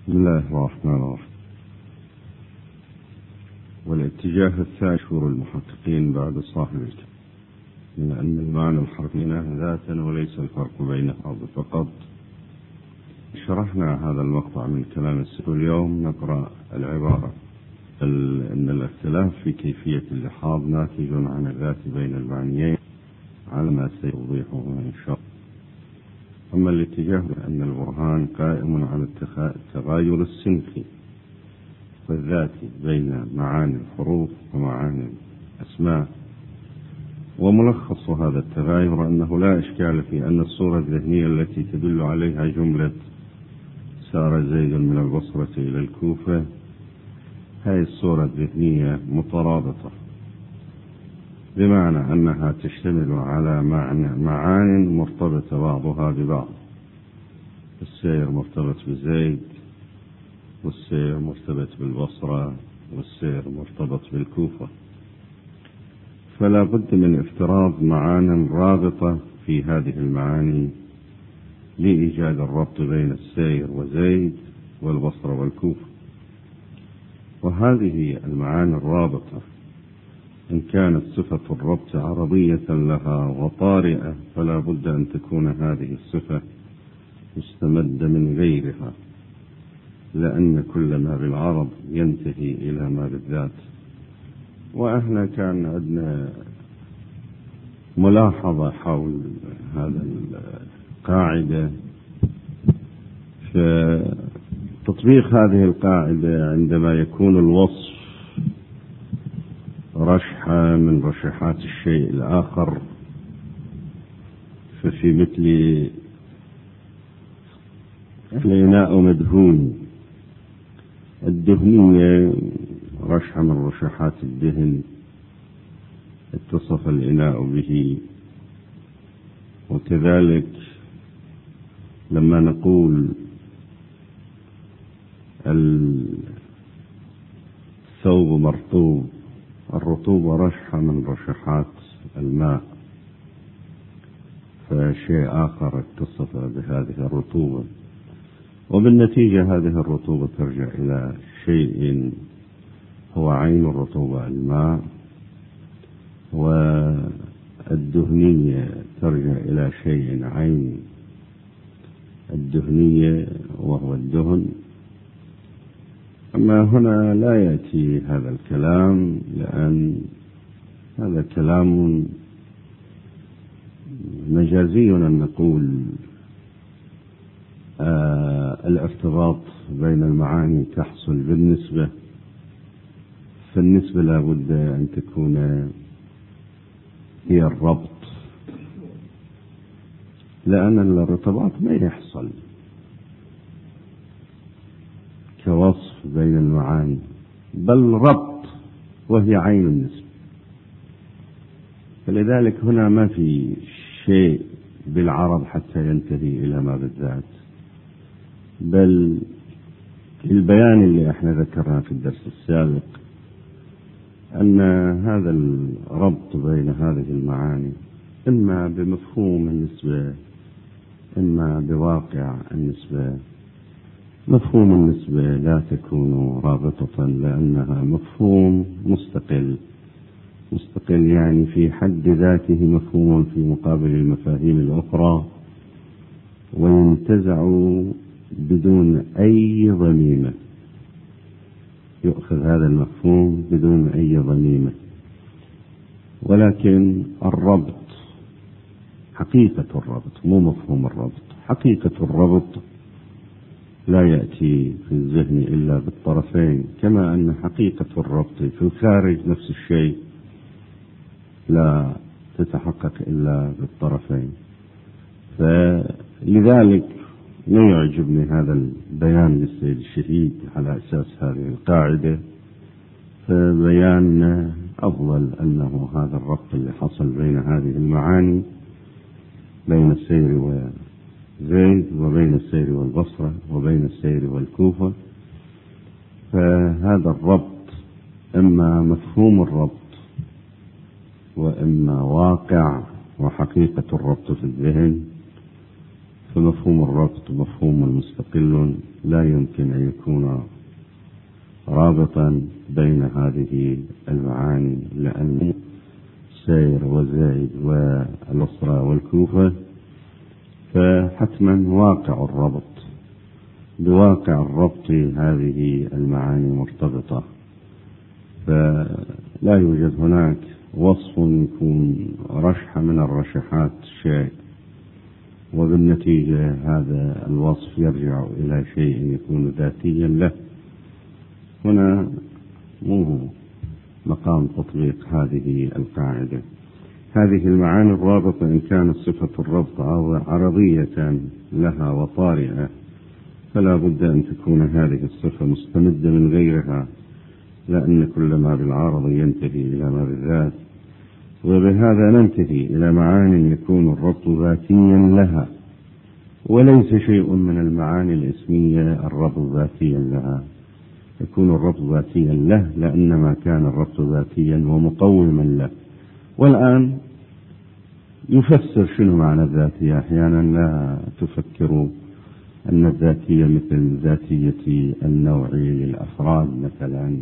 بسم الله الرحمن الرحيم. والاتجاه الثاني شهور المحققين بعد صاحب الكتاب من أن المعنى الحرفي ذاتا وليس الفرق بينها فقط. شرحنا هذا المقطع من كلام السيد، اليوم نقرأ العبارة أن الاختلاف في كيفية اللحاظ ناتج عن الذات بين المعنيين على ما سيوضيحه إن شاء الله. أما الاتجاه أن البرهان قائم على التغاير السنخي والذاتي بين معاني الحروف ومعاني الأسماء، وملخص هذا التغاير أنه لا إشكال في أن الصورة الذهنية التي تدل عليها جملة سار زيد من البصرة إلى الكوفة، هذه الصورة الذهنية مترابطة، بمعنى أنها تشتمل على معاني مرتبطة بعضها ببعض. السير مرتبط بزيد، والسير مرتبط بالبصرة، والسير مرتبط بالكوفة، فلا بد من افتراض معان رابطة في هذه المعاني لإيجاد الربط بين السير وزيد والبصرة والكوفة. وهذه المعاني الرابطة إن كانت صفة الربط عربية لها وطارئة، فلا بد أن تكون هذه الصفة مستمدة من غيرها، لأن كل ما بالعرب ينتهي إلى ما بالذات. وإحنا كان عندنا ملاحظة حول هذا القاعدة، فتطبيق هذه القاعدة عندما يكون الوصف رشحة من رشحات الشيء الآخر، ففي مثل الإناء مدهون، الدهنية رشحة من رشحات الدهن اتصف الإناء به. وكذلك لما نقول الثوب مرطوب، الرطوبة رشحة من رشحات الماء، فشيء آخر اتصف بهذه الرطوبة، وبالنتيجة هذه الرطوبة ترجع إلى شيء هو عين الرطوبة الماء، والدهنية ترجع إلى شيء عين الدهنية وهو الدهن. أما هنا لا يأتي هذا الكلام، لأن هذا كلام مجازي أن نقول الارتباط بين المعاني تحصل بالنسبة، فالنسبة لا بد أن تكون هي الربط، لأن الارتباط ما يحصل كوصف بين المعاني، بل ربط وهي عين النسبة. فلذلك هنا ما في شيء بالعرب حتى ينتهي إلى ما بالذات، بل البيان اللي احنا ذكرناه في الدرس السابق أن هذا الربط بين هذه المعاني إما بمفهوم النسبة إما بواقع النسبة. مفهوم النسبة لا تكون رابطة لأنها مفهوم مستقل يعني في حد ذاته مفهوم في مقابل المفاهيم الأخرى، وينتزع بدون أي ضميمة، يؤخذ هذا المفهوم بدون أي ضميمة. ولكن الربط، حقيقة الربط مو مفهوم الربط، حقيقة الربط لا يأتي في الذهن إلا بالطرفين، كما أن حقيقة الربط في الخارج نفس الشيء لا تتحقق إلا بالطرفين. فلذلك لا يعجبني هذا البيان للسيد الشهيد على أساس هذه القاعدة، فبيان أفضل أنه هذا الربط اللي حصل بين هذه المعاني، بين السير وزيد وبين السير والبصرة وبين السير والكوفة، فهذا الربط إما مفهوم الربط وإما واقع وحقيقة الربط في الذهن. فمفهوم الربط مفهوم مستقل لا يمكن أن يكون رابطا بين هذه المعاني، لأن سير وزيد والأسرة والكوفة فحتما واقع الربط بواقع الربط هذه المعاني مرتبطة، فلا يوجد هناك وصف يكون رشحة من الرشحات شيء وبالنتيجة هذا الوصف يرجع إلى شيء يكون ذاتيا له. هنا مو مقام تطبيق هذه القاعدة. هذه المعاني الرابطة إن كانت صفة الربط عرضية لها وطارئة فلا بد أن تكون هذه الصفة مستمدة من غيرها، لأن كل ما بالعارض ينتهي إلى ما بالذات، وبهذا ننتهي إلى معاني يكون الربط ذاتيا لها، وليس شيء من المعاني الاسمية الربط ذاتيا لها. يكون الربط ذاتيا له لأن ما كان الربط ذاتيا ومقوما له. والآن يفسر شنو معنى الذاتية. أحيانا لا تفكروا أن الذاتية مثل ذاتية النوع للأفراد مثلا،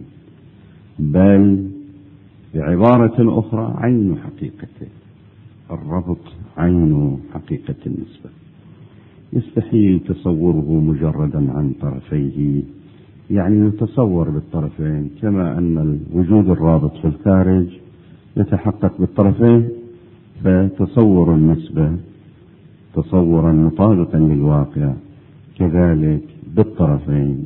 بل بعبارة أخرى عين حقيقته. الربط عين حقيقة النسبة، يستحيل تصوره مجردا عن طرفيه، يعني يتصور بالطرفين، كما أن وجود الرابط في الخارج يتحقق بالطرفين، فتصور النسبة تصورا مطابقا للواقع كذلك بالطرفين.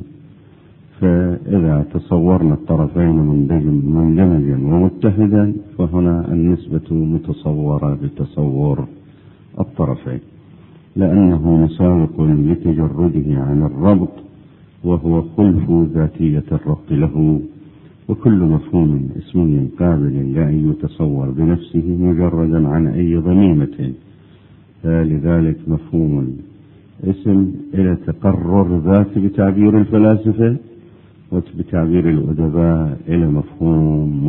فإذا تصورنا الطرفين مندمجا ومتحدا فهنا النسبة متصورة بتصور الطرفين، لأنه مسابق لتجرده عن الربط وهو خلف ذاتية الربط له. وكل مفهوم اسمي قابل لأن يتصور بنفسه مجردا عن أي ضميمة، لذلك مفهوم اسم إلى تقرر ذات بتعبير الفلاسفة، وبتعبير الأدباء إلى مفهوم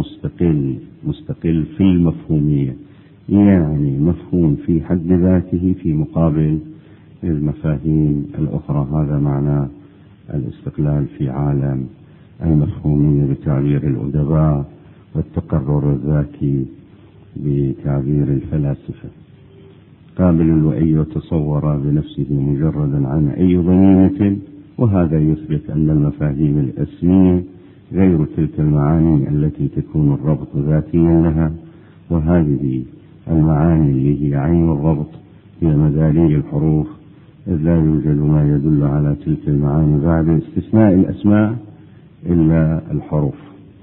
مستقل في المفهومية، يعني مفهوم في حد ذاته في مقابل المفاهيم الأخرى. هذا معنى الاستقلال في عالم المفهومية بتعبير الأدباء، والتقرر الذاتي بتعبير الفلاسفة. قابل لأن يتصور بنفسه مجردا عن أي ضميمة، وهذا يثبت أن المفاهيم الأسمية غير تلك المعاني التي تكون الربط ذاتيا لها. وهذه المعاني اللي هي عين الربط هي مداليل الحروف، إذ لا يوجد ما يدل على تلك المعاني بعد استثناء الأسماء إلا الحروف.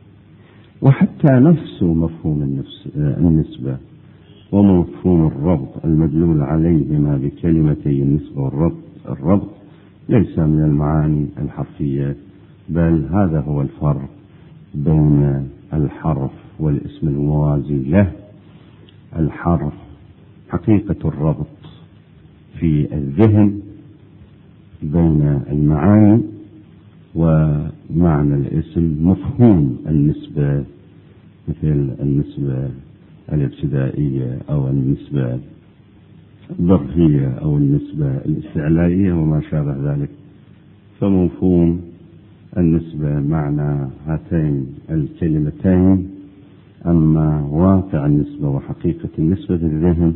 وحتى نفس مفهوم النسبة ومفهوم الربط المدلول عليهما بكلمتي النسبة والربط ليس من المعاني الحرفية، بل هذا هو الفرق بين الحرف والاسم الموازي له. الحرف حقيقة الربط في الذهن بين المعاني، ومعنى الاسم مفهوم النسبة، مثل النسبة الابتدائية أو النسبة الظرفية أو النسبة الاستعلائية وما شابه ذلك. فمفهوم النسبة معنى هاتين الكلمتين، أما واقع النسبة وحقيقة النسبة في الذهن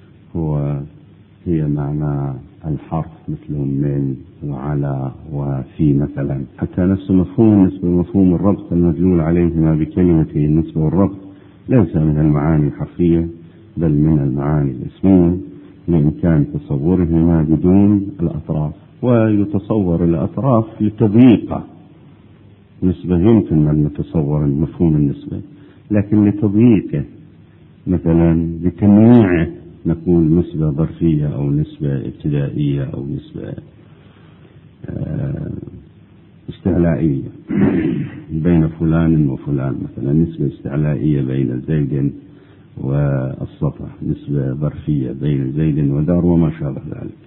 هي معنى الحرف، مثل من وعلى وفي مثلا. حتى نفس مفهوم النسبة ومفهوم الربط المدلول عليهما بكلمتي النسبة والربط ليس من المعاني الحرفية بل من المعاني الاسمية، لإمكان تصورهما بدون الأطراف. ويتصور الأطراف لتضييقه. نسبة يمكن أن نتصور مفهوم النسبة، لكن لتضييقه مثلا لتنويعه نقول نسبة ظرفية أو نسبة ابتدائية أو نسبة استعلائية بين فلان وفلان، مثلا نسبة استعلائية بين زيد والسطح، نسبة ظرفية بين زيد ودار وما شابه ذلك.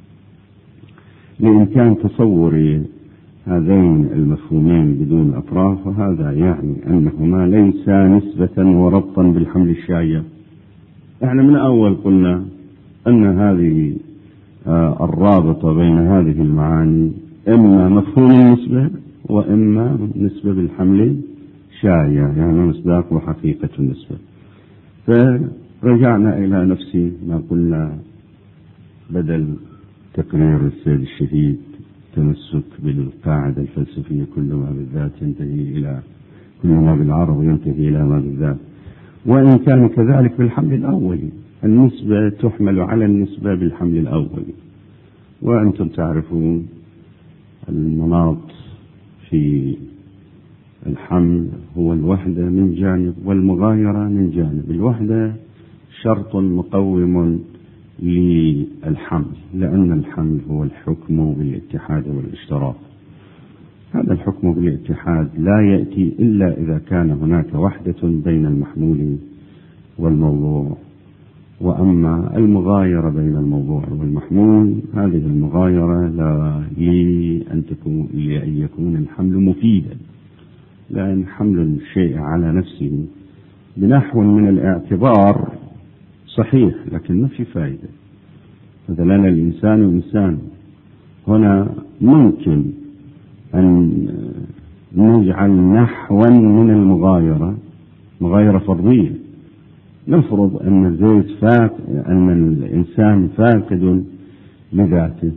لإمكان تصور هذين المفهومين بدون أطراف، وهذا يعني أنهما ليسا نسبة وربطا بالحمل الشائع. احنا من أول قلنا أن هذه الرابطة بين هذه المعاني إما مفهوم النسبة وإما نسبة بالحمل شايع، يعني مصداق وحقيقة النسبة. فرجعنا إلى نفس ما قلنا بدل تقرير السيد الشهيد تمسك بالقاعدة الفلسفية: كل ما بالذات ينتهي إلى كل ما بالعرض ينتهي إلى ما بالذات. وإن كان كذلك بالحمل الأولي، النسبة تحمل على النسبة بالحمل الأولي. وأنتم تعرفون المناط في الحمل هو الوحدة من جانب والمغايرة من جانب. الوحدة شرط مقوم للحمل، لأن الحمل هو الحكم بالاتحاد والاشتراك. هذا الحكم بالاتحاد لا يأتي إلا إذا كان هناك وحدة بين المحمول والموضوع. وأما المغايرة بين الموضوع والمحمول، هذه المغايرة لا لأن يكون الحمل مفيدا، لأن حمل الشيء على نفسه بنحو من الاعتبار صحيح لكن ما في فائدة. مثلا الإنسان إنسان، هنا ممكن أن نجعل نحوا من المغايرة مغايرة فرضية. نفرض أن أن الإنسان فاقد لذاته،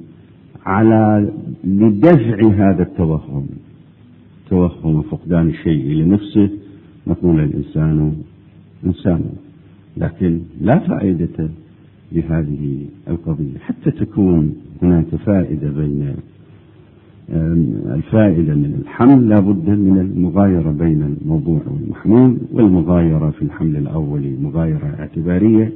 لدفع هذا توهم فقدان الشيء لنفسه نقول الإنسان إنسان، لكن لا فائدة لهذه القضية. حتى تكون هناك فائدة بين الفائدة من الحمل لا بد من المغايرة بين الموضوع والمحمول، والمغايرة في الحمل الأولي مغايرة اعتبارية،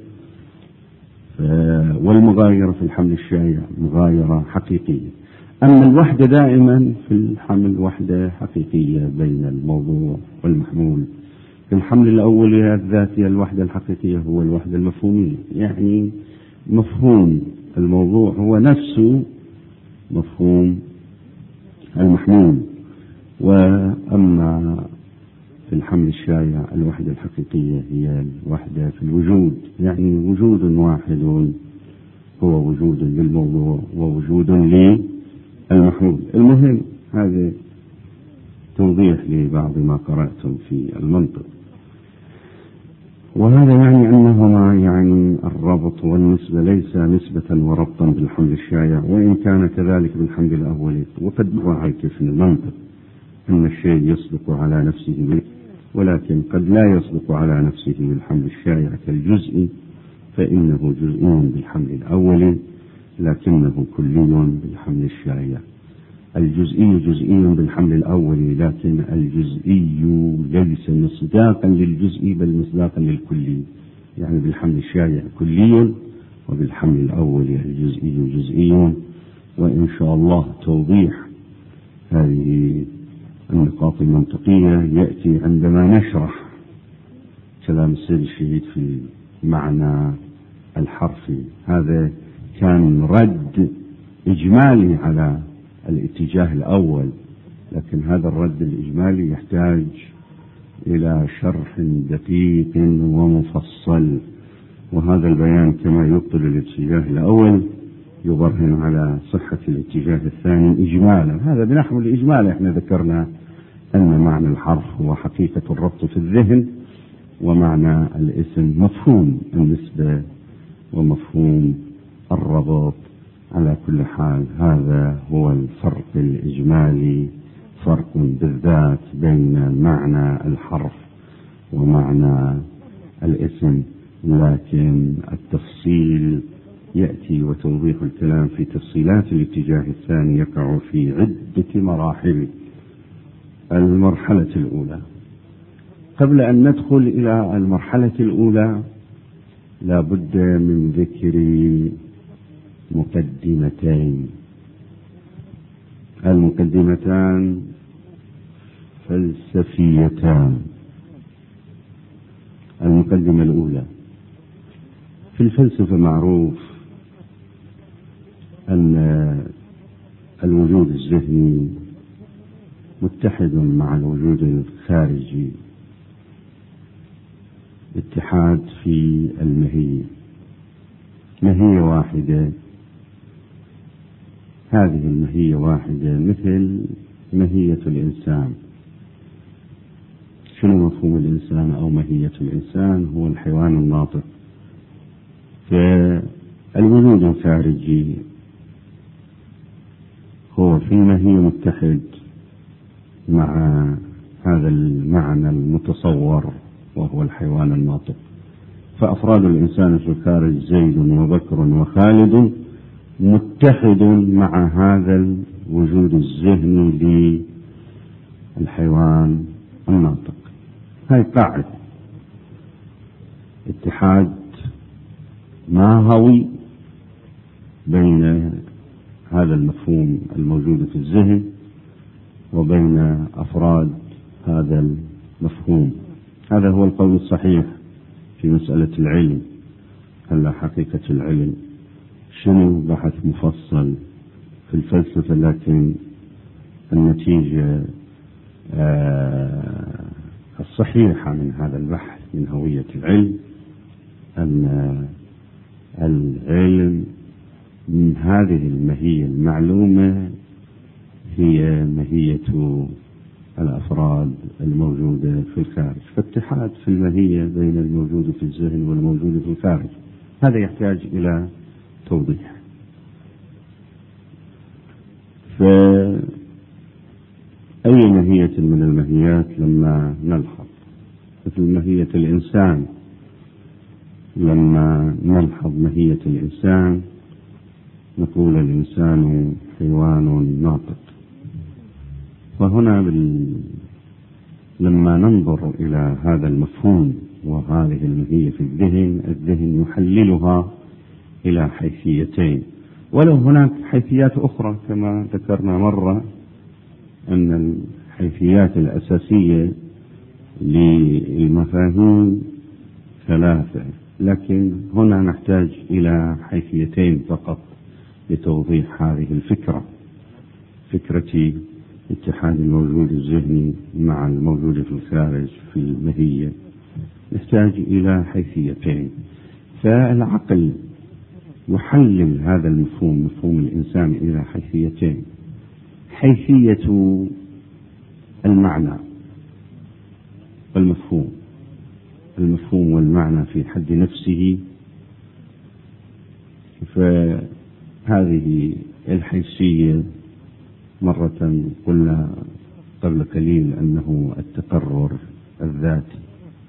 والمغايرة في الحمل الشائع مغايرة حقيقية. أما الوحدة دائما في الحمل وحدة حقيقية بين الموضوع والمحمول. في الحمل الأولي الذاتية الوحدة الحقيقية هو الوحدة المفهومية، يعني مفهوم الموضوع هو نفسه مفهوم المحمول. وأما في الحمل الشائع الوحدة الحقيقية هي الوحدة في الوجود، يعني وجود واحد هو وجود للموضوع ووجود للمحمول. المهم هذا توضيح لبعض ما قرأتم في المنطق. وهذا يعني أنهما يعني الربط والنسبة ليس نسبة وربطا بالحمل الشائع، وإن كان كذلك بالحمل الأولي. وقد مر عليك في المنطق أن الشيء يصدق على نفسه، ولكن قد لا يصدق على نفسه بالحمل الشائع كالجزء، فإنه جزء بالحمل الأولي لكنه كلي بالحمل الشائع. الجزئي جزئي بالحمل الأولي، لكن الجزئي ليس مصداقا للجزئي بل مصداقا للكلي، يعني بالحمل الشائع كلي وبالحمل الأولي الجزئي جزئي. وإن شاء الله توضيح هذه النقاط المنطقية يأتي عندما نشرح كلام السيد الشهيد في المعنى الحرفي. هذا كان رد إجمالي على الاتجاه الأول، لكن هذا الرد الإجمالي يحتاج إلى شرح دقيق ومفصل، وهذا البيان كما يبطل الاتجاه الأول يبرهن على صحة الاتجاه الثاني إجمالا. هذا بنحو الإجمال. احنا ذكرنا أن معنى الحرف هو حقيقة الربط في الذهن، ومعنى الاسم مفهوم النسبة ومفهوم الربط. على كل حال هذا هو الفرق الإجمالي، فرق بالذات بين معنى الحرف ومعنى الاسم، لكن التفصيل يأتي وتوضيح الكلام في تفصيلات الاتجاه الثاني يقع في عدة مراحل. المرحلة الأولى، قبل أن ندخل إلى المرحلة الأولى لا بد من ذكر مقدمتين. المقدمتان فلسفيتان. المقدمة الأولى: في الفلسفة معروف أن الوجود الذهني متحد مع الوجود الخارجي، اتحاد في الماهية، ماهية واحدة هذه الماهية واحدة مثل ماهية الإنسان. شنو مفهوم الإنسان أو ماهية الإنسان؟ هو الحيوان الناطق. فالوجود الخارجي هو في الماهية متحد مع هذا المعنى المتصور وهو الحيوان الناطق. فأفراد الإنسان في الخارج زيد وبكر وخالد متحد مع هذا الوجود الذهني للحيوان الناطق. هاي قاعدة اتحاد ماهوي بين هذا المفهوم الموجود في الذهن وبين أفراد هذا المفهوم. هذا هو القول الصحيح في مسألة العلم. هلا حقيقة العلم شنو؟ بحث مفصل في الفلسفة، لكن النتيجة الصحيحة من هذا البحث من هوية العلم أن العلم من هذه الماهية المعلومة هي ماهية الأفراد الموجودة في الخارج، فاتحاد في الماهية بين الموجود في الذهن والموجود في الخارج. هذا يحتاج إلى توضيح. فأي ماهية من الماهيات لما نلحظ مثل ماهية الإنسان، لما نلحظ ماهية الإنسان نقول الإنسان حيوان ناطق. وهنا لما ننظر إلى هذا المفهوم وهذه الماهية في الذهن يحللها إلى حيثيتين، ولو هناك حيثيات أخرى كما ذكرنا مرة أن الحيثيات الأساسية للمفاهيم ثلاثة، لكن هنا نحتاج إلى حيثيتين فقط لتوضيح هذه الفكرة، فكرة اتحاد الموجود الذهني مع الموجود في الخارج في الماهية. نحتاج إلى حيثيتين. فالعقل يحلل هذا المفهوم، مفهوم الإنسان، إلى حيثيتين: حيثية المعنى والمفهوم. المفهوم والمعنى في حد نفسه، فهذه الحيثية مرة قلنا قبل قليل أنه التقرر الذاتي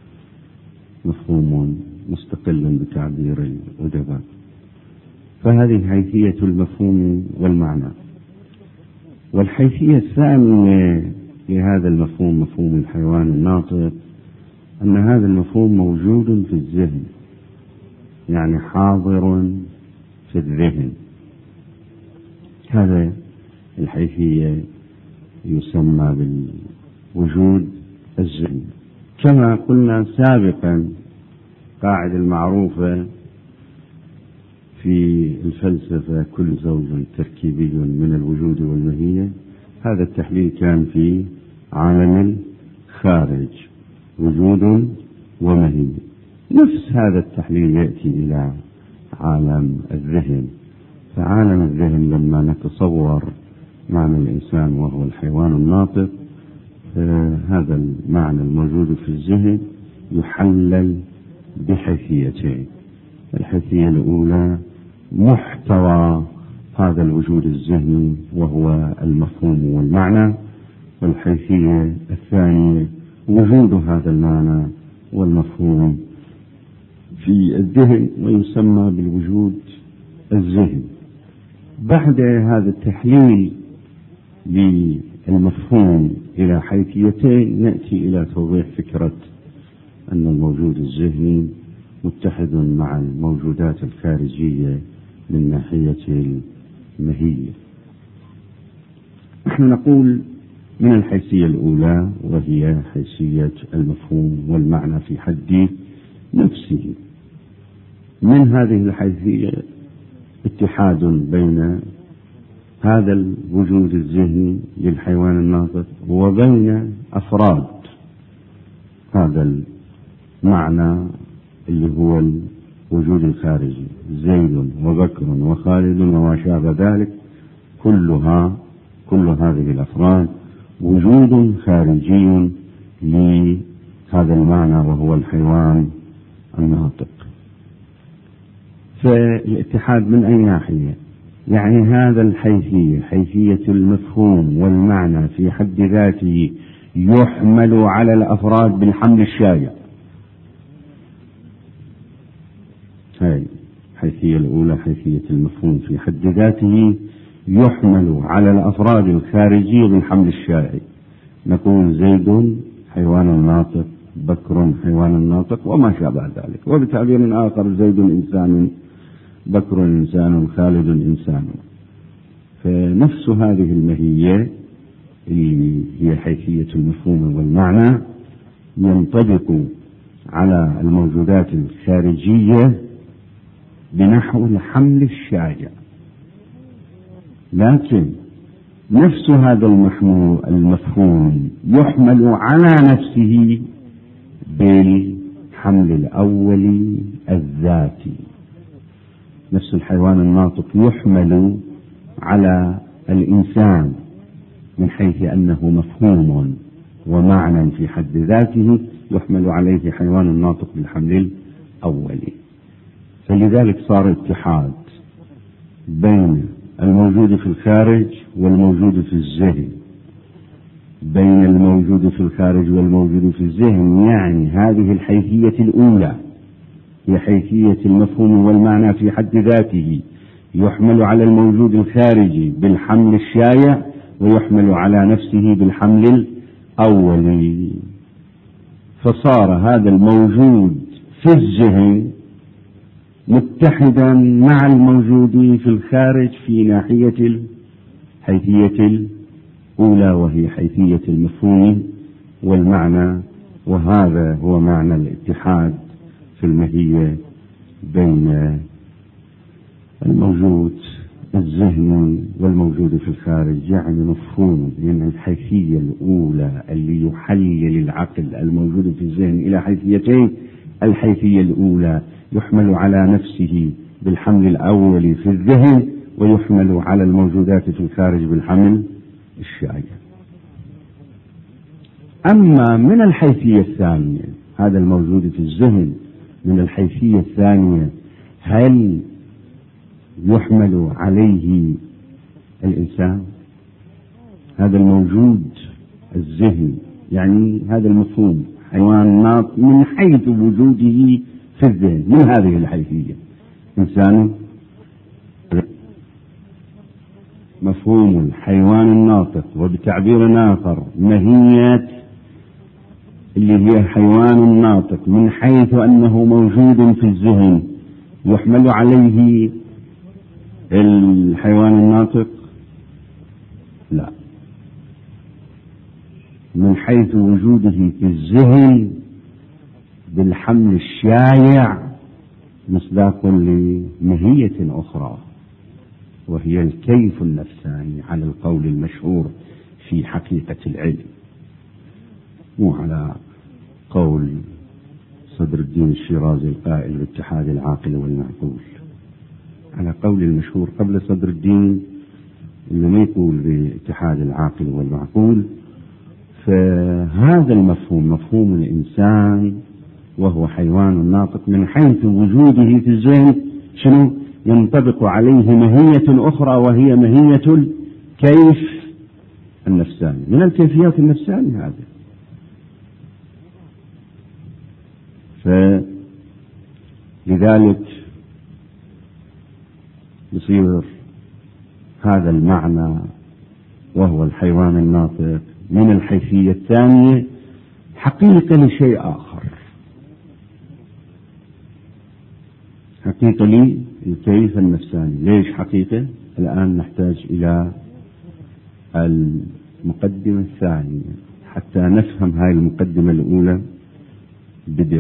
مفهوم مستقل بتعبير الأدباء. فهذه حيثية المفهوم والمعنى. والحيثية الثانية لهذا المفهوم، مفهوم الحيوان الناطق، أن هذا المفهوم موجود في الذهن، يعني حاضر في الذهن. هذا الحيثية يسمى بالوجود الذهني. كما قلنا سابقا، قاعدة المعروفة في الفلسفة: كل زوج تركيبي من الوجود والماهية. هذا التحليل كان في عالم الخارج، وجود وماهية. نفس هذا التحليل يأتي إلى عالم الذهن. فعالم الذهن لما نتصور معنى الإنسان وهو الحيوان الناطق، هذا المعنى الموجود في الذهن يحلل بحيثيتين. الحيثية الأولى محتوى هذا الوجود الذهني وهو المفهوم والمعنى، والحيثية الثانية وجود هذا المعنى والمفهوم في الذهن، ويسمى بالوجود الذهني. بعد هذا التحليل للمفهوم إلى حيثيتين نأتي إلى توضيح فكرة أن الموجود الذهني متحد مع الموجودات الخارجية من ناحية الماهية. نحن نقول من الحيثية الأولى، وهي حيثية المفهوم والمعنى في حد نفسه، من هذه الحيثية اتحاد بين هذا الوجود الذهني للحيوان الناطق وبين أفراد هذا المعنى اللي هو الوجود الخارجي: زيد وبكر وخالد وما شابه ذلك كل هذه الأفراد وجود خارجي لهذا المعنى وهو الحيوان الناطق. فالاتحاد من أي ناحية؟ يعني هذا الحيثية، حيثية المفهوم والمعنى في حد ذاته يحمل على الأفراد بالحمل الشائع. هاي الحيثية الأولى، حيثية المفهوم في حد ذاته يحمل على الأفراد الخارجية بالحمل الشائع. نقول زيد حيوان ناطق، بكر حيوان ناطق، وما شابه ذلك. وبتعبير آخر زيد إنسان، بكر إنسان، خالد إنسان. فنفس هذه الماهية هي حيثية المفهوم والمعنى ينطبق على الموجودات الخارجية بنحو الحمل الشائع. لكن نفس هذا المفهوم يحمل على نفسه بالحمل الأولي الذاتي. نفس الحيوان الناطق يحمل على الإنسان من حيث أنه مفهوم ومعنى في حد ذاته، يحمل عليه حيوان الناطق بالحمل الأولي. فلذلك صار اتحاد بين الموجود في الخارج والموجود في الذهن. بين الموجود في الخارج والموجود في الذهن، يعني هذه الحيثية الأولى هي حيثية المفهوم والمعنى في حد ذاته، يحمل على الموجود الخارجي بالحمل الشائع ويحمل على نفسه بالحمل الأولي. فصار هذا الموجود في الذهن متحدا مع الموجود في الخارج في ناحية الحيثية الأولى وهي حيثية المفهوم والمعنى. وهذا هو معنى الاتحاد في الماهية بين الموجود الذهني والموجود في الخارج. يعني مفهوم من الحيثية الأولى اللي يحلل العقل الموجود في الذهن إلى حيثيتين. الحيثية الأولى يحمل على نفسه بالحمل الأول في الذهن، ويحمل على الموجودات في الخارج بالحمل الشائع. أما من الحيثية الثانية، هذا الموجود في الذهن من الحيثية الثانية، هل يحمل عليه الإنسان؟ هذا الموجود الذهني يعني هذا المفهوم حيوان ناطق من حيث وجوده في الذهن من هذه الحيثية إنسان. مفهوم الحيوان الناطق وبتعبير آخر ماهية اللي هي حيوان ناطق من حيث أنه موجود في الذهن، يحمل عليه الحيوان الناطق؟ لا، من حيث وجوده في الذهن بالحمل الشائع مصداق لماهية أخرى وهي الكيف النفساني على القول المشهور في حقيقة العلم، مو على قول صدر الدين الشيرازي القائل باتحاد العاقل والمعقول، على قول المشهور قبل صدر الدين اللي ما يقول باتحاد العاقل والمعقول. فهذا المفهوم مفهوم الإنسان وهو حيوان ناطق من حيث وجوده في الذهن شنو ينطبق عليه ماهية أخرى وهي ماهية الكيف النفساني من الكيفيات النفسانية هذا. فلذلك يصير هذا المعنى وهو الحيوان الناطق من الحيثية الثانية حقيقة لشيء آخر، حقيقة للكيف النفساني. ليش حقيقة؟ الآن نحتاج إلى المقدمة الثانية حتى نفهم هاي المقدمة الأولى بدقة.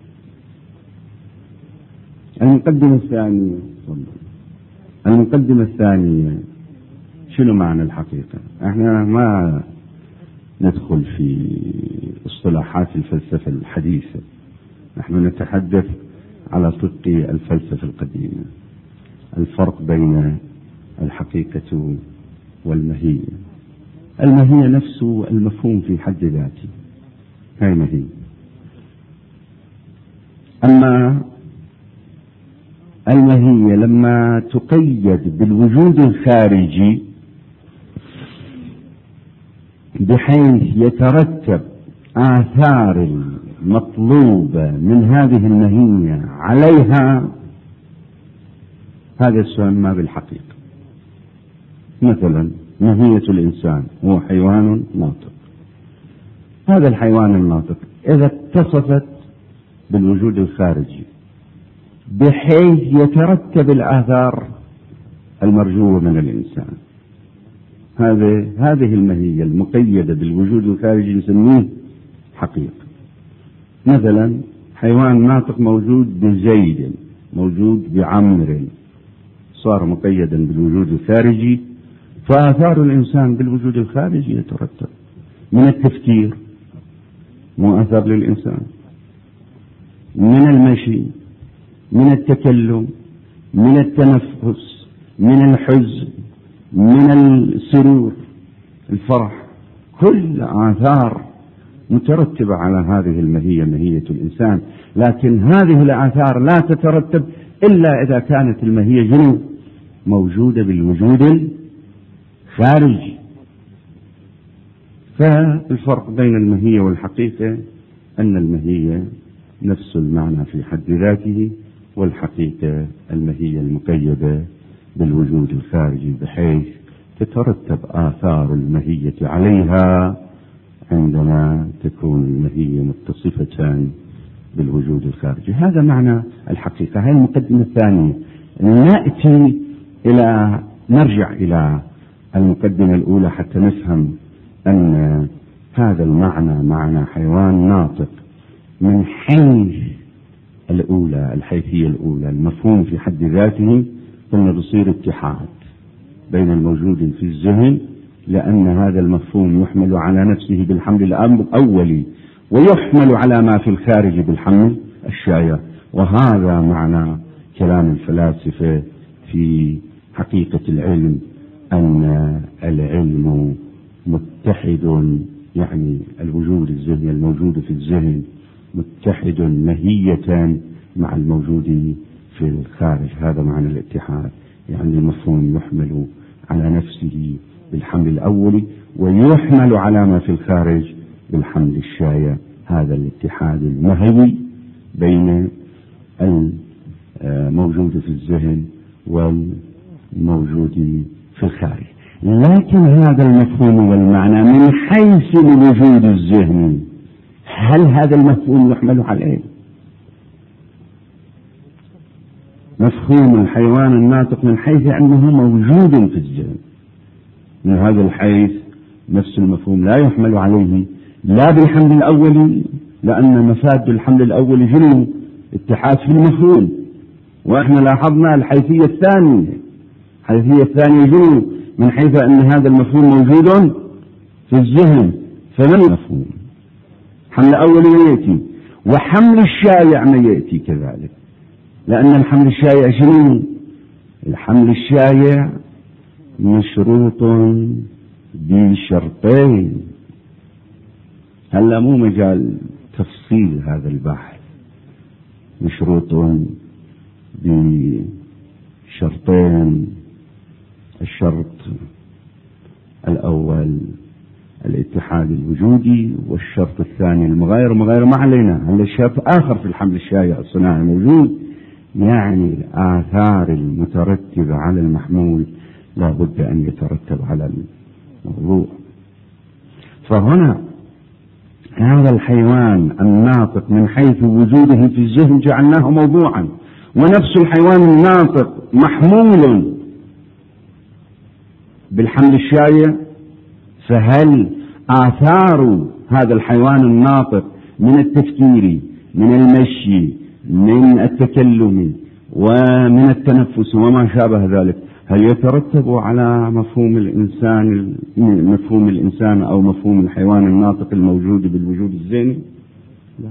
المقدمة الثانية شنو معنى الحقيقة؟ احنا ما ندخل في اصطلاحات الفلسفة الحديثة، نحن نتحدث على طرق الفلسفة القديمة. الفرق بين الحقيقة والمهية. المهية نفسه المفهوم في حد ذاته، هاي مهية. أما المهية لما تقيد بالوجود الخارجي بحيث يترتب آثار المطلوبة من هذه المهية عليها، هذا يسمى بالحقيقة. مثلا مهية الإنسان هو حيوان ناطق. هذا الحيوان الناطق إذا اتصفت بالوجود الخارجي بحيث يترتب الآثار المرجوة من الإنسان، هذه المهية المقيدة بالوجود الخارجي نسميه حقيقة. مثلا حيوان ناطق موجود بزيد، موجود بعمر، صار مقيدا بالوجود الخارجي، فآثار الإنسان بالوجود الخارجي يترتب من التفكير، مو آثار للإنسان، من المشي، من التكلم، من التنفس، من الحزن، من السرور، الفرح، كل آثار مترتبة على هذه المهية، مهية الإنسان. لكن هذه الآثار لا تترتب إلا إذا كانت المهية موجودة بالوجود الخارجي. فالفرق بين المهية والحقيقة أن المهية نفس المعنى في حد ذاته، والحقيقة المهية المقيدة بالوجود الخارجي بحيث تترتب آثار المهية عليها عندما تكون المهية متصفة بالوجود الخارجي. هذا معنى الحقيقة. هذه المقدمة الثانية. نرجع إلى المقدمة الأولى حتى نفهم أن هذا المعنى معنى حيوان ناطق من حيث الأولى، الحيثية الأولى، المفهوم في حد ذاته، ثم بصير اتحاد بين الموجود في الذهن، لأن هذا المفهوم يحمل على نفسه بالحمل الأولي ويحمل على ما في الخارج بالحمل الشائع. وهذا معنى كلام الفلاسفة في حقيقة العلم، أن العلم متحد، يعني الوجود الذهني الموجود في الذهن متحد مهية مع الموجود في الخارج. هذا معنى الاتحاد، يعني المفهوم يحمل على نفسه بالحمل الأولي ويحمل على ما في الخارج بالحمل الشائع. هذا الاتحاد المهوي بين الموجود في الذهن والموجود في الخارج. لكن هذا المفهوم والمعنى من حيث الوجود الذهني، هل هذا المفهوم يحمل عليه؟ مفهوم الحيوان الناطق من حيث أنه موجود في الذهن، من هذا الحيث نفس المفهوم لا يحمل عليه لا بالحمل الأولي، لأن مفاد الحمل الأولي جنو اتحاد في المفهوم، وإحنا لاحظنا الحيثية الثانية جنو من حيث أن هذا المفهوم موجود في الذهن. فمن المفهوم حمل أولي يأتي، وحمل الشائع ما يأتي كذلك، لأن الحمل الشائع شنو؟ الحمل الشائع مشروط بشرطين. هلا مو مجال تفصيل هذا البحث. مشروط بشرطين: الشرط الأول الاتحاد الوجودي، والشرط الثاني المغاير. ما علينا، هذا الشرط آخر في الحمل الشائع الصناعي موجود، يعني الآثار المترتبة على المحمول لا بد أن يترتب على الموضوع. فهنا هذا الحيوان الناطق من حيث وجوده في الذهن جعلناه موضوعا، ونفس الحيوان الناطق محمول بالحمل الشائع. فهل آثار هذا الحيوان الناطق من التفكير، من المشي، من التكلم، ومن التنفس وما شابه ذلك، هل يترتب على مفهوم الإنسان أو مفهوم الحيوان الناطق الموجود بالوجود الذهني؟ لا.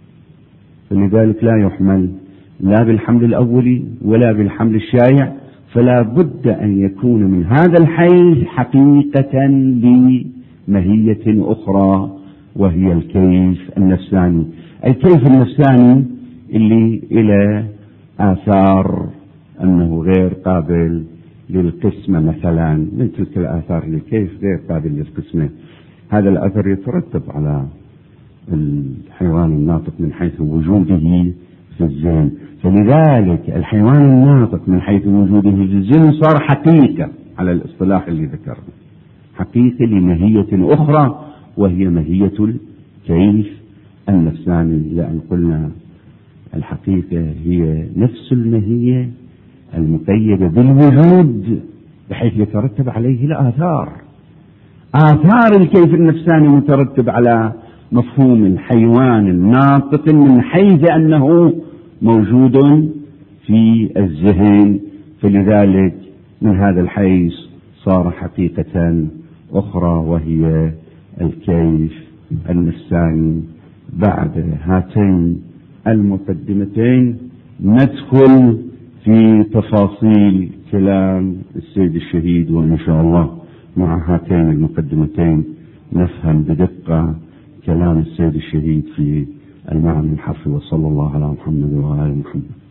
فلذلك لا يحمل لا بالحمل الأولي ولا بالحمل الشائع، فلا بد أن يكون من هذا الحيز حقيقة لماهية أخرى، وهي الكيف النفساني. الكيف النفساني اللي إلى آثار أنه غير قابل للقسمة، مثلا من تلك الآثار للكيف غير قابل للقسمة. هذا الأثر يترتب على الحيوان الناطق من حيث وجوده في الذهن، فلذلك الحيوان الناطق من حيث وجوده في الذهن صار حقيقة على الاصطلاح اللي ذكرنا، حقيقة لماهية أخرى وهي ماهية الكيف النفساني، لأن قلنا الحقيقة هي نفس الماهية المقيدة بالوجود بحيث يترتب عليه الآثار. آثار الكيف النفساني مترتب على مفهوم الحيوان الناطق من حيث أنه موجود في الذهن، فلذلك من هذا الحيث صار حقيقة أخرى وهي الكيف النفساني. بعد هاتين المقدمتين ندخل في تفاصيل كلام السيد الشهيد، وإن شاء الله مع هاتين المقدمتين نفهم بدقة كلام السيد الشهيد في المعنى الحرفي. وصلى الله على محمد وآل محمد.